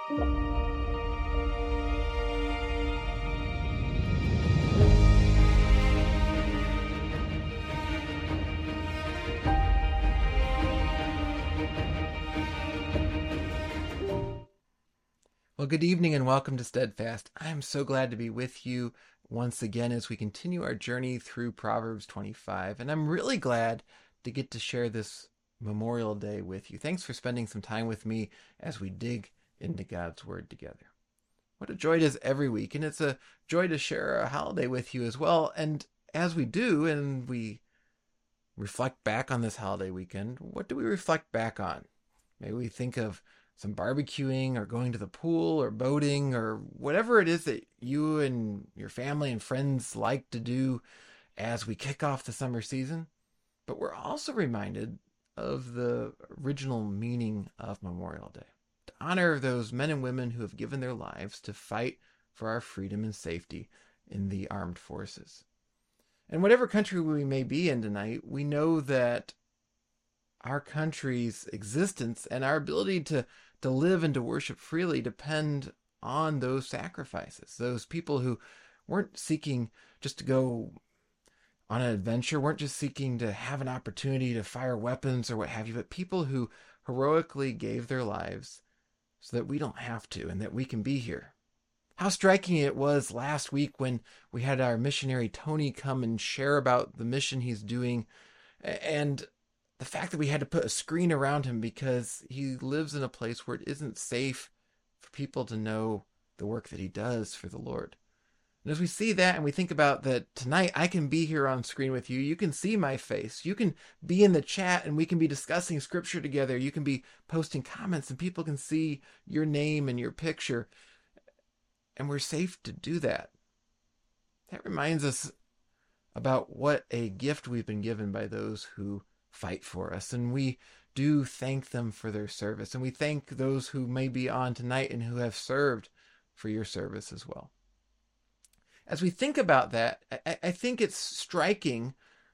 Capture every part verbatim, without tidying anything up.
Well, good evening and welcome to Steadfast. I'm so glad to be with you once again as we continue our journey through Proverbs twenty-five. And I'm really glad to get to share this Memorial Day with you. Thanks for spending some time with me as we dig into God's Word together. What a joy it is every week, and it's a joy to share a holiday with you as well. And as we do, and we reflect back on this holiday weekend, what do we reflect back on? Maybe we think of some barbecuing or going to the pool or boating or whatever it is that you and your family and friends like to do as we kick off the summer season. But we're also reminded of the original meaning of Memorial Day, to honor those men and women who have given their lives to fight for our freedom and safety in the armed forces. And whatever country we may be in tonight, we know that our country's existence and our ability to to live and to worship freely depend on those sacrifices. Those people who weren't seeking just to go on an adventure, weren't just seeking to have an opportunity to fire weapons or what have you, but people who heroically gave their lives so that we don't have to and that we can be here. How striking it was last week when we had our missionary Tony come and share about the mission he's doing, and the fact that we had to put a screen around him because he lives in a place where it isn't safe for people to know the work that he does for the Lord. And as we see that and we think about that tonight, I can be here on screen with you. You can see my face. You can be in the chat and we can be discussing scripture together. You can be posting comments and people can see your name and your picture. And we're safe to do that. That reminds us about what a gift we've been given by those who fight for us, and we do thank them for their service, and we thank those who may be on tonight and who have served for your service as well. As we think about that, I, I think it's striking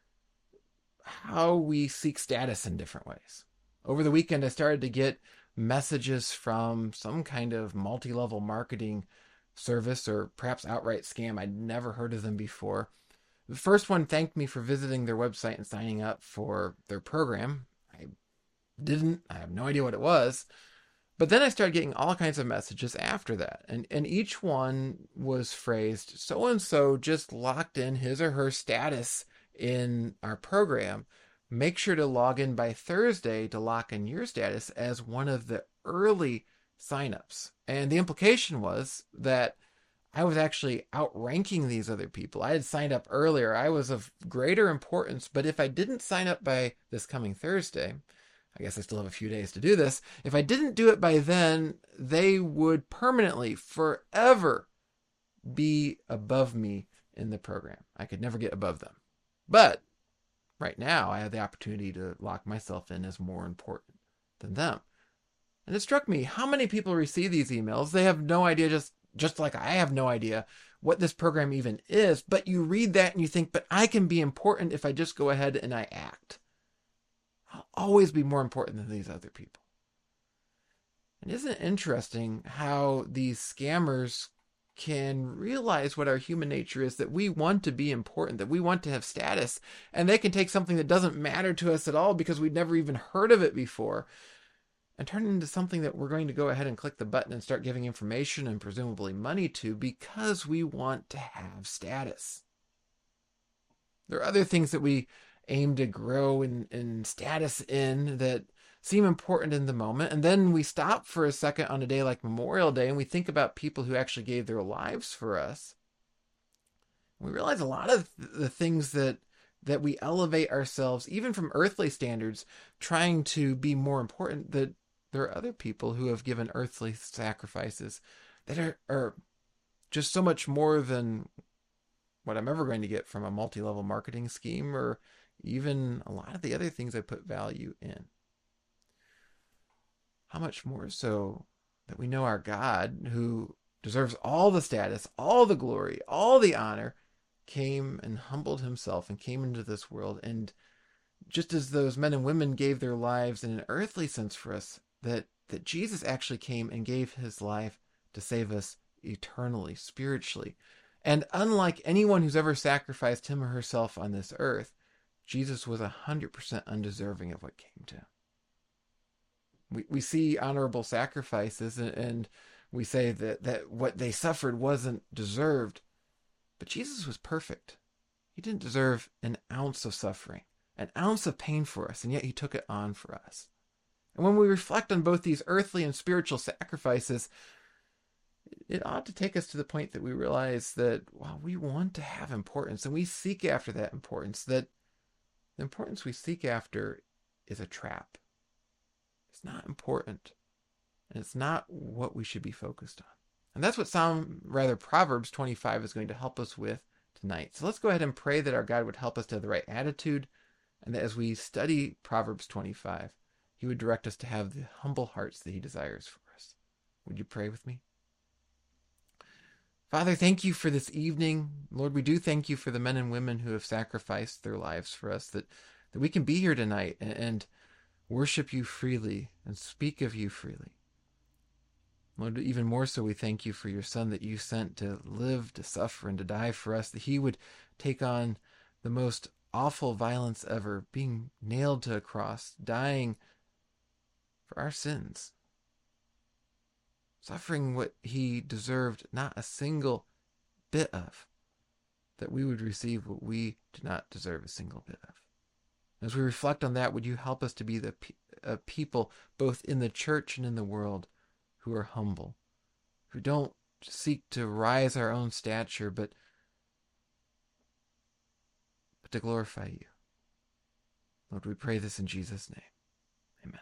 how we seek status in different ways. Over the weekend, I started to get messages from some kind of multi-level marketing service or perhaps outright scam. I'd never heard of them before. The first one thanked me for visiting their website and signing up for their program. I didn't. I have no idea what it was. But then I started getting all kinds of messages after that. And, and each one was phrased, so-and-so just locked in his or her status in our program. Make sure to log in by Thursday to lock in your status as one of the early signups. And the implication was that I was actually outranking these other people. I had signed up earlier. I was of greater importance, but if I didn't sign up by this coming Thursday, I guess I still have a few days to do this. If I didn't do it by then, they would permanently, forever be above me in the program. I could never get above them. But right now, I have the opportunity to lock myself in as more important than them. And it struck me, how many people receive these emails? They have no idea, just Just like I have no idea what this program even is, but you read that and you think, but I can be important if I just go ahead and I act. I'll always be more important than these other people. And isn't it interesting how these scammers can realize what our human nature is, that we want to be important, that we want to have status, and they can take something that doesn't matter to us at all because we'd never even heard of it before and turn it into something that we're going to go ahead and click the button and start giving information and presumably money to because we want to have status. There are other things that we aim to grow in, in status in that seem important in the moment, and then we stop for a second on a day like Memorial Day and we think about people who actually gave their lives for us. We realize a lot of the things that that we elevate ourselves, even from earthly standards, trying to be more important, that there are other people who have given earthly sacrifices that are, are just so much more than what I'm ever going to get from a multi-level marketing scheme or even a lot of the other things I put value in. How much more so that we know our God, who deserves all the status, all the glory, all the honor, came and humbled himself and came into this world. And just as those men and women gave their lives in an earthly sense for us, that, that Jesus actually came and gave his life to save us eternally, spiritually. And unlike anyone who's ever sacrificed him or herself on this earth, Jesus was one hundred percent undeserving of what came to him. We, we see honorable sacrifices, and, and we say that, that what they suffered wasn't deserved. But Jesus was perfect. He didn't deserve an ounce of suffering, an ounce of pain for us, and yet he took it on for us. And when we reflect on both these earthly and spiritual sacrifices, it ought to take us to the point that we realize that, well, we want to have importance, and we seek after that importance, that the importance we seek after is a trap. It's not important, and it's not what we should be focused on. And that's what Psalm, rather Proverbs twenty-five is going to help us with tonight. So let's go ahead and pray that our God would help us to have the right attitude, and that as we study Proverbs twenty-five, he would direct us to have the humble hearts that he desires for us. Would you pray with me? Father, thank you for this evening. Lord, we do thank you for the men and women who have sacrificed their lives for us, that, that we can be here tonight and, and worship you freely and speak of you freely. Lord, even more so, we thank you for your Son that you sent to live, to suffer, and to die for us, that he would take on the most awful violence ever, being nailed to a cross, dying for our sins, suffering what he deserved not a single bit of, that we would receive what we do not deserve a single bit of. As we reflect on that, would you help us to be the pe- uh, people, both in the church and in the world, who are humble, who don't seek to rise our own stature, but, but to glorify you. Lord, we pray this in Jesus' name. Amen.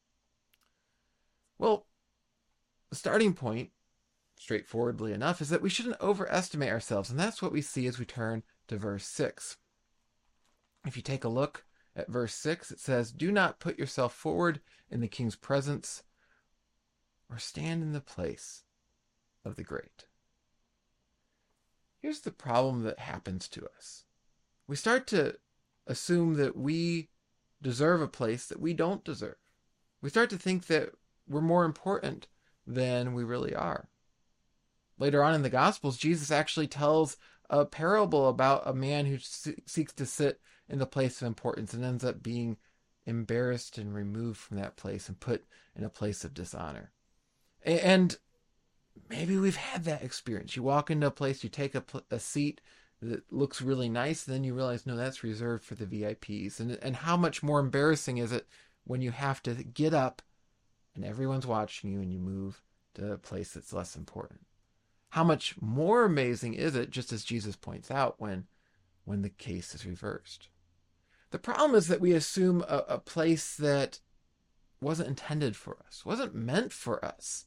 Well, the starting point, straightforwardly enough, is that we shouldn't overestimate ourselves, and that's what we see as we turn to verse six. If you take a look at verse six, it says, "Do not put yourself forward in the king's presence, or stand in the place of the great." Here's the problem that happens to us. We start to assume that we deserve a place that we don't deserve. We start to think that we're more important than we really are. Later on in the Gospels, Jesus actually tells a parable about a man who seeks to sit in the place of importance and ends up being embarrassed and removed from that place and put in a place of dishonor. And maybe we've had that experience. You walk into a place, you take a, a seat that looks really nice, and then you realize, no, that's reserved for the V I Ps. And, and how much more embarrassing is it when you have to get up and everyone's watching you and you move to a place that's less important? How much more amazing is it, just as Jesus points out, when, when the case is reversed? The problem is that we assume a, a place that wasn't intended for us, wasn't meant for us.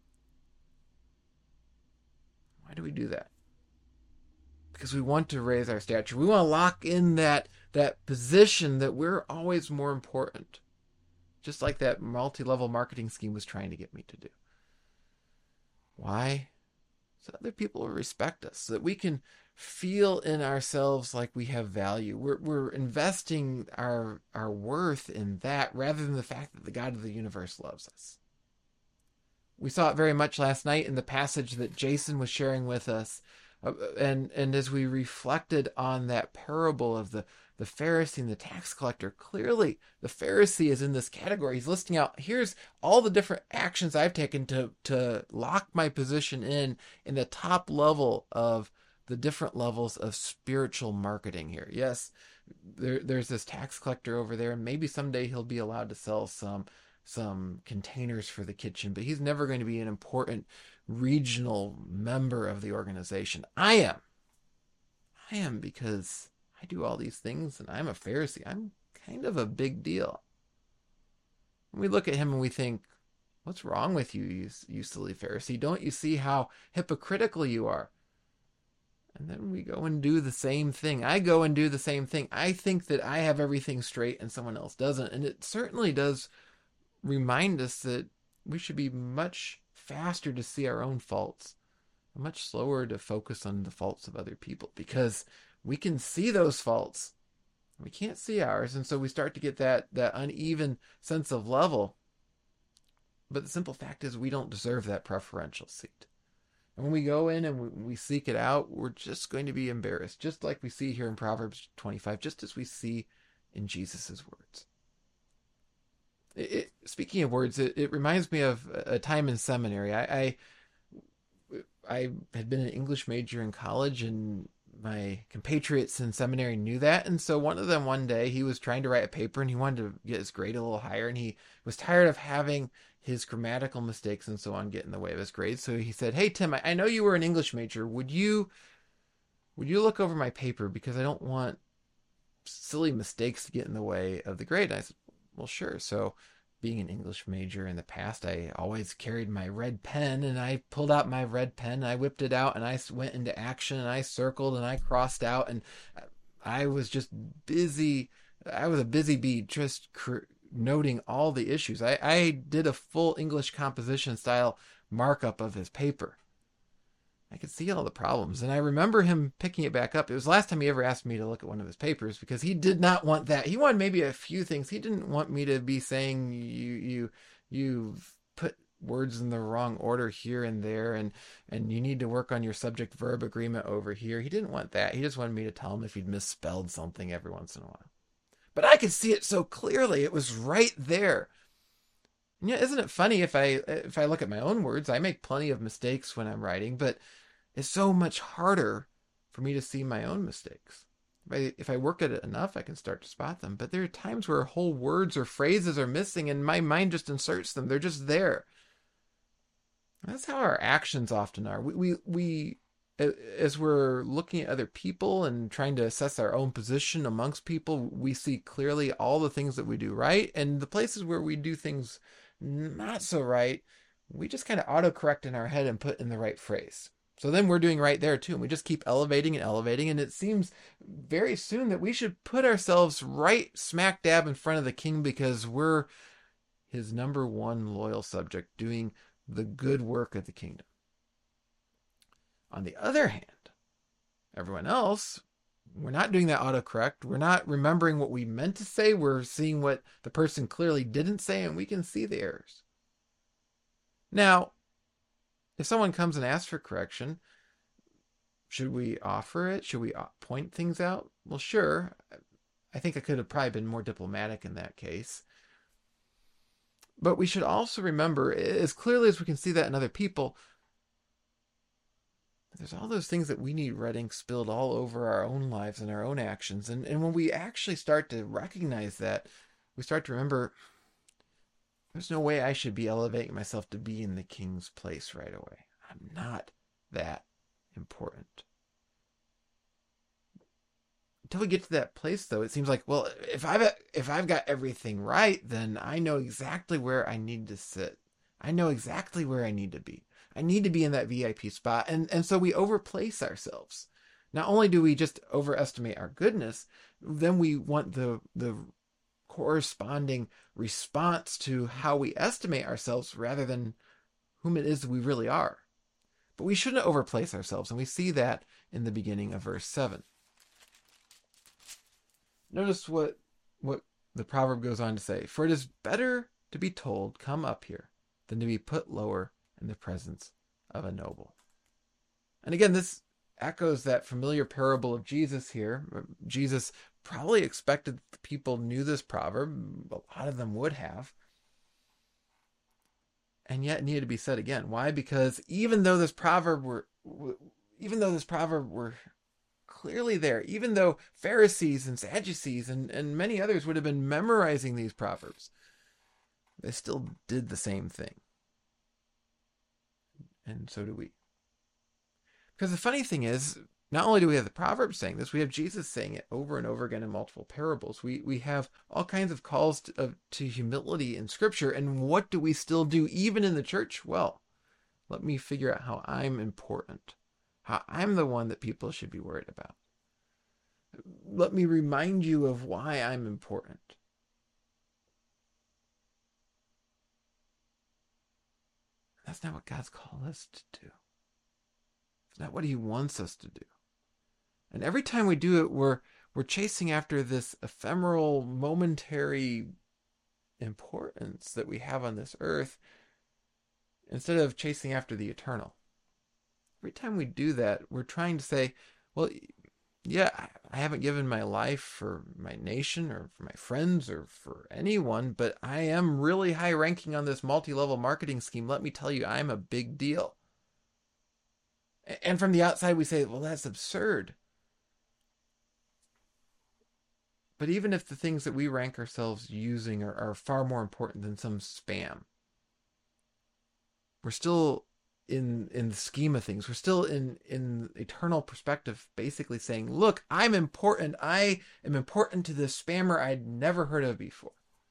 Why do we do that? Because we want to raise our stature. We want to lock in that, that position that we're always more important. Just like that multi-level marketing scheme was trying to get me to do. Why? So other people will respect us, so that we can feel in ourselves like we have value. We're, we're investing our, our worth in that rather than the fact that the God of the universe loves us. We saw it very much last night in the passage that Jason was sharing with us. Uh, and, and as we reflected on that parable of the, the Pharisee and the tax collector, clearly the Pharisee is in this category. He's listing out, here's all the different actions I've taken to, to lock my position in, in the top level of the different levels of spiritual marketing here. Yes, there, there's this tax collector over there, and maybe someday he'll be allowed to sell some some containers for the kitchen, but he's never going to be an important regional member of the organization. I am. I am because I do all these things, and I'm a Pharisee. I'm kind of a big deal. And we look at him and we think, what's wrong with you, you, you silly Pharisee? Don't you see how hypocritical you are? And then we go and do the same thing. I go and do the same thing. I think that I have everything straight and someone else doesn't. And it certainly does remind us that we should be much faster to see our own faults, much slower to focus on the faults of other people, because we can see those faults. We can't see ours. And so we start to get that, that uneven sense of level. But the simple fact is we don't deserve that preferential seat. And when we go in and we, we seek it out, we're just going to be embarrassed, just like we see here in Proverbs twenty-five, just as we see in Jesus' words. It, it, speaking of words, it, it reminds me of a time in seminary. I, I I had been an English major in college, and my compatriots in seminary knew that. And so one of them, one day, he was trying to write a paper and he wanted to get his grade a little higher, and he was tired of having his grammatical mistakes and so on get in the way of his grades. So he said, "Hey, Tim, I, I know you were an English major. Would you, would you look over my paper, because I don't want silly mistakes to get in the way of the grade?" And I said, "Well, sure." So being an English major in the past, I always carried my red pen, and I pulled out my red pen, and I whipped it out, and I went into action, and I circled, and I crossed out, and I was just busy. I was a busy bee, just cr- noting all the issues. I, I did a full English composition style markup of his paper. I could see all the problems, and I remember him picking it back up. It was the last time he ever asked me to look at one of his papers, because he did not want that. He wanted maybe a few things. He didn't want me to be saying you you you put words in the wrong order here and there, and and you need to work on your subject verb agreement over here. He didn't want that. He just wanted me to tell him if he'd misspelled something every once in a while. But I could see it so clearly. It was right there. And yeah, isn't it funny, if I if I look at my own words, I make plenty of mistakes when I'm writing, but it's so much harder for me to see my own mistakes. If I, if I work at it enough, I can start to spot them. But there are times where whole words or phrases are missing, and my mind just inserts them. They're just there. That's how our actions often are. We, we, we, as we're looking at other people and trying to assess our own position amongst people, we see clearly all the things that we do right, and the places where we do things not so right, we just kind of autocorrect in our head and put in the right phrase. So then we're doing right there too, and we just keep elevating and elevating, and it seems very soon that we should put ourselves right smack dab in front of the king, because we're his number one loyal subject doing the good work of the kingdom. On the other hand, everyone else, we're not doing that autocorrect. We're not remembering what we meant to say. We're seeing what the person clearly didn't say, and we can see the errors. Now, if someone comes and asks for correction, should we offer it? Should we point things out? Well, sure. I think I could have probably been more diplomatic in that case. But we should also remember, as clearly as we can see that in other people, there's all those things that we need red ink spilled all over our own lives and our own actions. And, and when we actually start to recognize that, we start to remember, there's no way I should be elevating myself to be in the king's place right away. I'm not that important. Until we get to that place, though, it seems like, well, if I've if I've got everything right, then I know exactly where I need to sit. I know exactly where I need to be. I need to be in that V I P spot. And, and so we overplace ourselves. Not only do we just overestimate our goodness, then we want the the corresponding response to how we estimate ourselves rather than whom it is we really are. But we shouldn't overplace ourselves, and we see that in the beginning of verse seven. Notice what what the proverb goes on to say. For it is better to be told, come up here, than to be put lower in the presence of a noble. And again, this echoes that familiar parable of Jesus here. Jesus probably expected the people knew this proverb. A lot of them would have. And yet it needed to be said again. Why? Because even though this proverb were, even though this proverb were clearly there, even though Pharisees and Sadducees and, and many others would have been memorizing these proverbs, they still did the same thing. And so do we. Because the funny thing is, not only do we have the Proverbs saying this, we have Jesus saying it over and over again in multiple parables. We we have all kinds of calls to, of, to humility in Scripture. And what do we still do even in the church? Well, let me figure out how I'm important, how I'm the one that people should be worried about. Let me remind you of why I'm important. That's not what God's called us to do. It's not what he wants us to do. And every time we do it, we're we're chasing after this ephemeral, momentary importance that we have on this earth instead of chasing after the eternal. Every time we do that, we're trying to say, well, yeah, I haven't given my life for my nation or for my friends or for anyone, but I am really high ranking on this multi-level marketing scheme. Let me tell you, I'm a big deal. And from the outside, we say, well, that's absurd. But even if the things that we rank ourselves using are, are far more important than some spam, we're still in in the scheme of things. We're still in in eternal perspective, basically saying, look, I'm important. I am important to this spammer I'd never heard of before.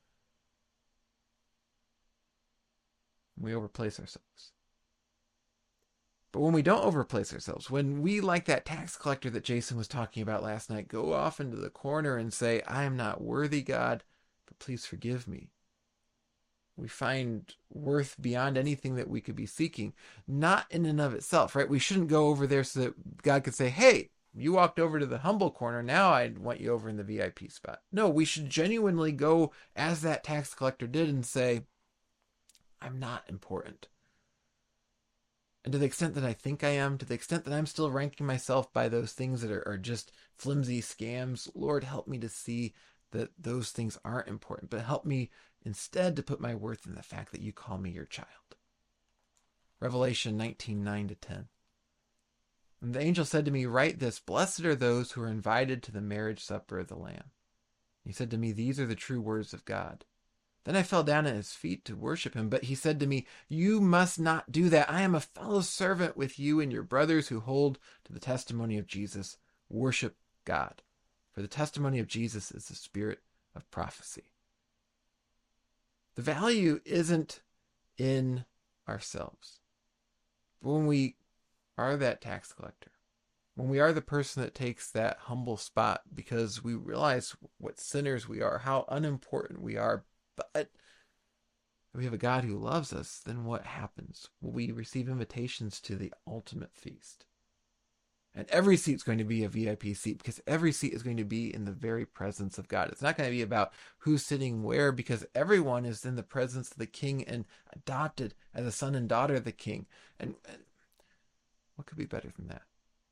We overplace ourselves. But when we don't overplace ourselves, when we, like that tax collector that Jason was talking about last night, go off into the corner and say, I am not worthy, God, but please forgive me. We find worth beyond anything that we could be seeking, not in and of itself, right? We shouldn't go over there so that God could say, hey, you walked over to the humble corner. Now I want you over in the V I P spot. No, we should genuinely go as that tax collector did and say, I'm not important. And to the extent that I think I am, to the extent that I'm still ranking myself by those things that are, are just flimsy scams, Lord, help me to see that those things aren't important, but help me instead to put my worth in the fact that you call me your child. Revelation nineteen, nine to ten. And the angel said to me, write this, blessed are those who are invited to the marriage supper of the Lamb. He said to me, these are the true words of God. Then I fell down at his feet to worship him, but he said to me, you must not do that. I am a fellow servant with you and your brothers who hold to the testimony of Jesus. Worship God. For the testimony of Jesus is the spirit of prophecy. The value isn't in ourselves. But when we are that tax collector, when we are the person that takes that humble spot because we realize what sinners we are, how unimportant we are, but we have a God who loves us, then what happens? Well, we receive invitations to the ultimate feast. And every seat's going to be a V I P seat because every seat is going to be in the very presence of God. It's not going to be about who's sitting where because everyone is in the presence of the King and adopted as a son and daughter of the King. And, and what could be better than that?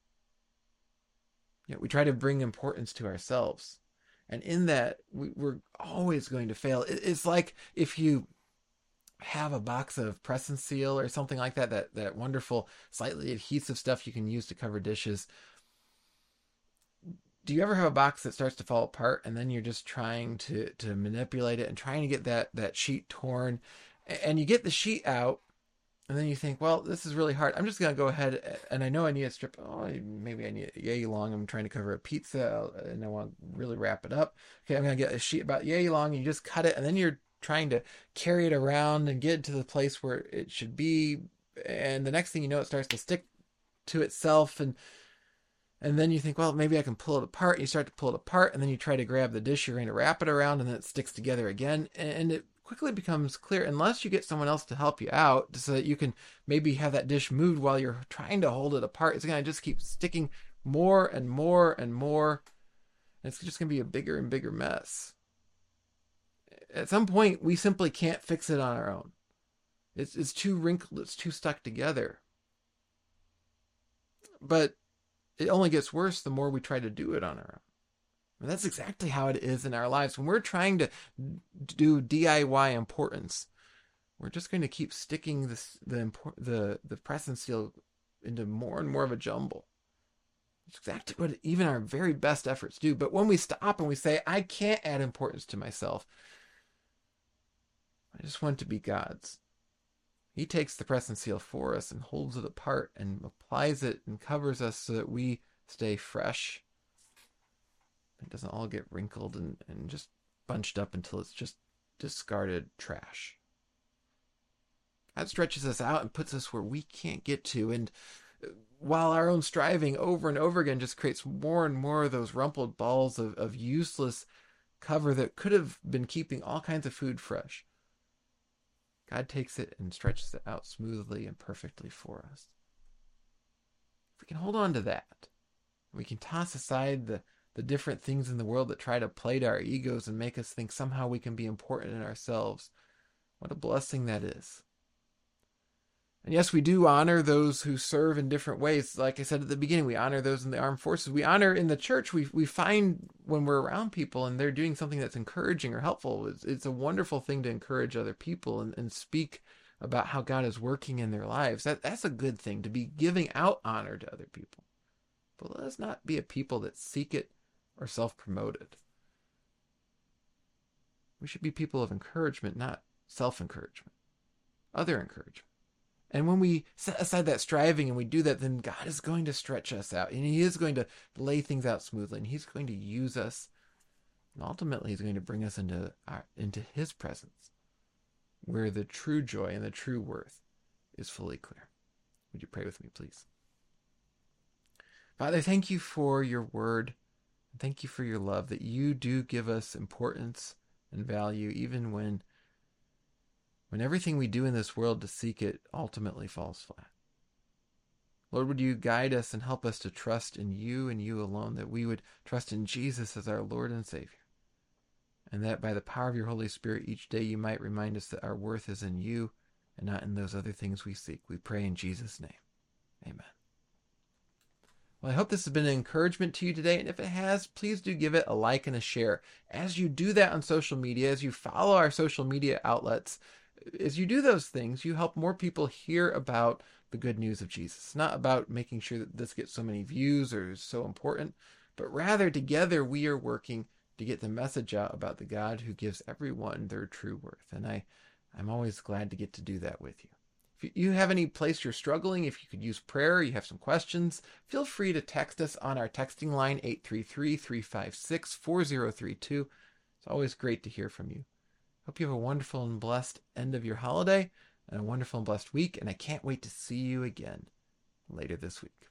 You know, we try to bring importance to ourselves. And in that, we, we're always going to fail. It, it's like if you have a box of press and seal or something like that, that, that wonderful, slightly adhesive stuff you can use to cover dishes. Do you ever have a box that starts to fall apart and then you're just trying to, to manipulate it and trying to get that, that sheet torn and you get the sheet out and then you think, well, this is really hard. I'm just going to go ahead and I know I need a strip. Oh, maybe I need yay long. I'm trying to cover a pizza and I want to really wrap it up. Okay, I'm going to get a sheet about yay long and you just cut it and then you're trying to carry it around and get it to the place where it should be. And the next thing you know, it starts to stick to itself. And and then you think, well, maybe I can pull it apart. You start to pull it apart and then you try to grab the dish you're going to wrap it around and then it sticks together again. And it quickly becomes clear, unless you get someone else to help you out so that you can maybe have that dish moved while you're trying to hold it apart, it's going to just keep sticking more and more and more. And it's just going to be a bigger and bigger mess. At some point, we simply can't fix it on our own. It's, it's too wrinkled. It's too stuck together. But it only gets worse the more we try to do it on our own. And that's exactly how it is in our lives. When we're trying to do D I Y importance, we're just going to keep sticking this, the, the, the press and seal into more and more of a jumble. It's exactly what even our very best efforts do. But when we stop and we say, I can't add importance to myself, I just want to be God's. He takes the press and seal for us and holds it apart and applies it and covers us so that we stay fresh. It doesn't all get wrinkled and, and just bunched up until it's just discarded trash. God stretches us out and puts us where we can't get to. And while our own striving over and over again just creates more and more of those rumpled balls of, of useless cover that could have been keeping all kinds of food fresh, God takes it and stretches it out smoothly and perfectly for us. If we can hold on to that, we can toss aside the, the different things in the world that try to play to our egos and make us think somehow we can be important in ourselves. What a blessing that is. And yes, we do honor those who serve in different ways. Like I said at the beginning, we honor those in the armed forces. We honor in the church. We we find when we're around people and they're doing something that's encouraging or helpful, it's, it's a wonderful thing to encourage other people and, and speak about how God is working in their lives. That That's a good thing, to be giving out honor to other people. But let us not be a people that seek it or self-promoted. We should be people of encouragement, not self-encouragement, other encouragement. And when we set aside that striving and we do that, then God is going to stretch us out. And he is going to lay things out smoothly. And he's going to use us. And ultimately, he's going to bring us into, our, into his presence, where the true joy and the true worth is fully clear. Would you pray with me, please? Father, thank you for your word. Thank you for your love, that you do give us importance and value, even when when everything we do in this world to seek it ultimately falls flat. Lord, would you guide us and help us to trust in you and you alone, that we would trust in Jesus as our Lord and Savior, and that by the power of your Holy Spirit each day you might remind us that our worth is in you and not in those other things we seek. We pray in Jesus' name. Amen. Well, I hope this has been an encouragement to you today, and if it has, please do give it a like and a share. As you do that on social media, as you follow our social media outlets, as you do those things, you help more people hear about the good news of Jesus. It's not about making sure that this gets so many views or is so important, but rather together we are working to get the message out about the God who gives everyone their true worth. And I, I'm always glad to get to do that with you. If you have any place you're struggling, if you could use prayer, you have some questions, feel free to text us on our texting line, eight three three, three five six, four zero three two. It's always great to hear from you. Hope you have a wonderful and blessed end of your holiday and a wonderful and blessed week, and I can't wait to see you again later this week.